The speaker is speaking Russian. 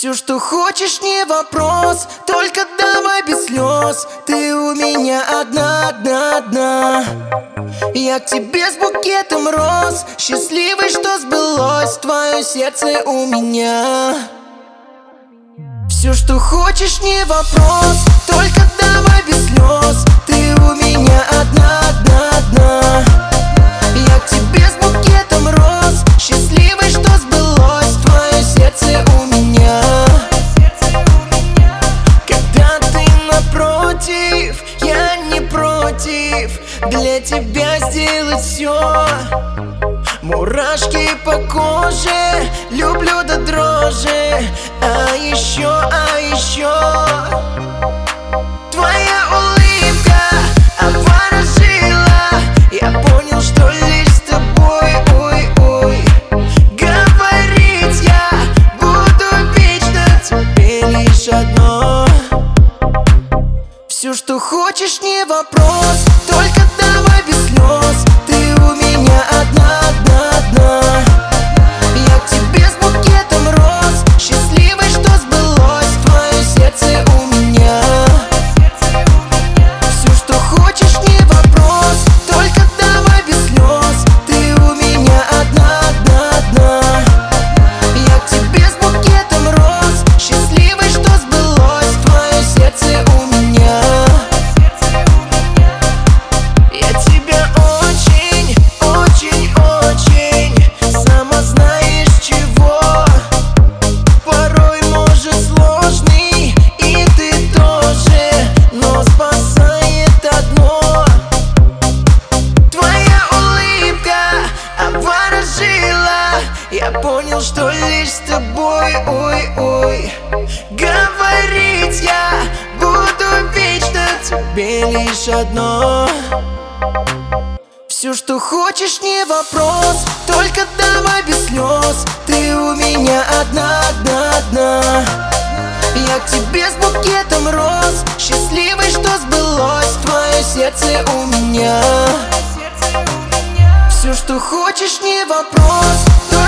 Все, что хочешь, не вопрос, только давай без слез. Ты у меня одна, одна, одна. Я к тебе с букетом роз, счастливый, что сбылось твое сердце у меня. Все, что хочешь, не вопрос, только давай без слез. Ты у меня одна, одна, одна. Я к тебе с букетом роз, счастливый, что сбылось твое сердце у меня. Когда ты напротив, я не против для тебя сделать все. Мурашки по коже, люблю до дрожи. А еще твоя улыбка обворожила. Я понял, что лишь с тобой, ой-ой, говорить я буду вечно тебе лишь одно. Все, что хочешь, не вопрос, только давай без слез. Ты у меня одна, одна, одна. Я к тебе с букетом роз, счастливый, что сбылось твое сердце у меня. Все, что хочешь, не вопрос, только давай без слез. Ты у меня одна, одна, одна. Я к тебе с букетом роз, счастливый, что сбылось твое сердце у меня. Я тебя очень, очень, очень, сама знаешь чего. Порой может сложный, и ты тоже, но спасает одно. Твоя улыбка обворожила. Я понял, что лишь с тобой, ой-ой, говорить я буду вечно тебе лишь одно. Все, что хочешь, не вопрос, только давай без слез. Ты у меня одна, одна, одна. Я к тебе с букетом роз, счастливый, что сбылось твое сердце у меня. Все, что хочешь, не вопрос,